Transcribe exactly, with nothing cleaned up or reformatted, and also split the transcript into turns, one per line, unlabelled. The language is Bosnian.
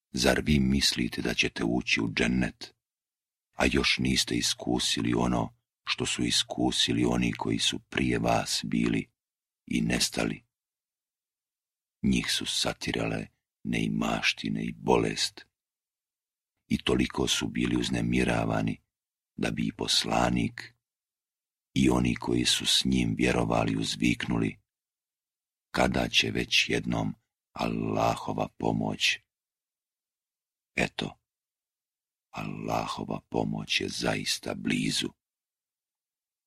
Zar vi mislite da ćete ući u džennet, a još niste iskusili ono što su iskusili oni koji su prije vas bili i nestali? Njih su satirale neimaštine i bolest, i toliko su bili uznemiravani da bi i poslanik i oni koji su s njim vjerovali uzviknuli: kada će već jednom Allahova pomoć? Eto, Allahova pomoć je zaista blizu.